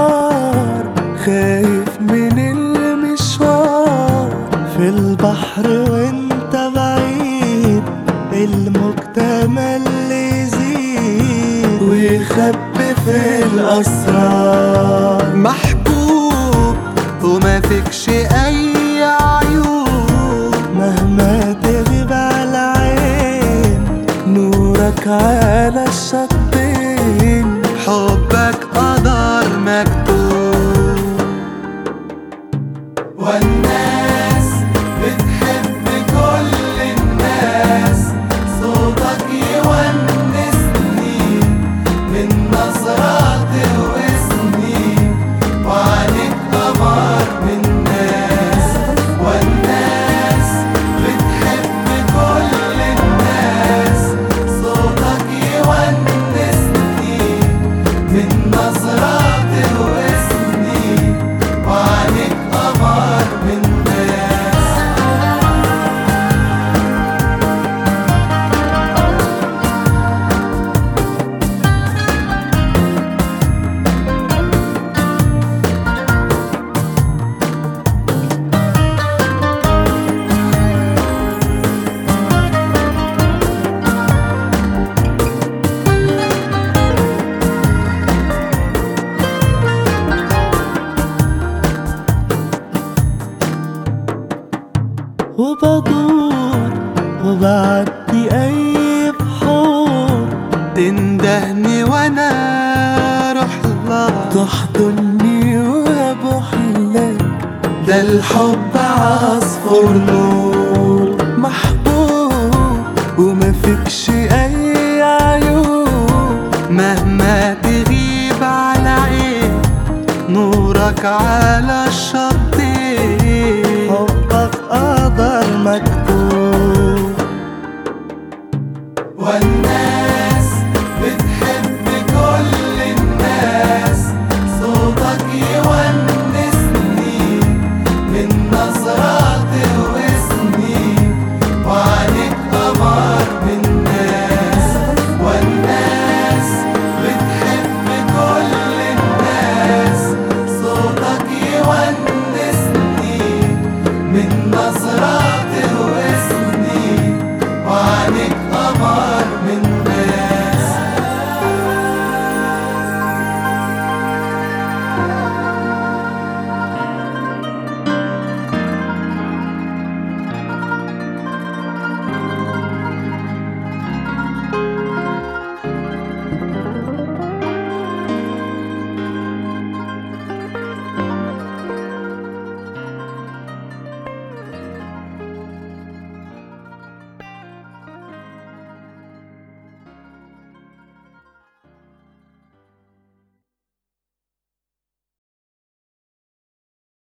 نار، خايف من المشوار في البحر وانت بعيد، المجتمع اللي يزيد ويخبي في الأسرار. محبوب وما فيكش أي عيوب، مهما تغيب على عين نورك على الشطين، حبك قدر مكتوب. والناس بتحب كل الناس، صوتك يونسني من نظرات واسمي، وعليك قمر من ناس. والناس بتحب كل الناس، صوتك يونسني من نظرات واسمي، وعليك قمر من ناس. وبدور وبعدي أي بحور، تندهني وأنا أروح لها، تحضني وأبوح لك، ده الحب عصفور نور. محبوب وما فيكش أي عيوب، مهما تغيب على عين نورك على الشط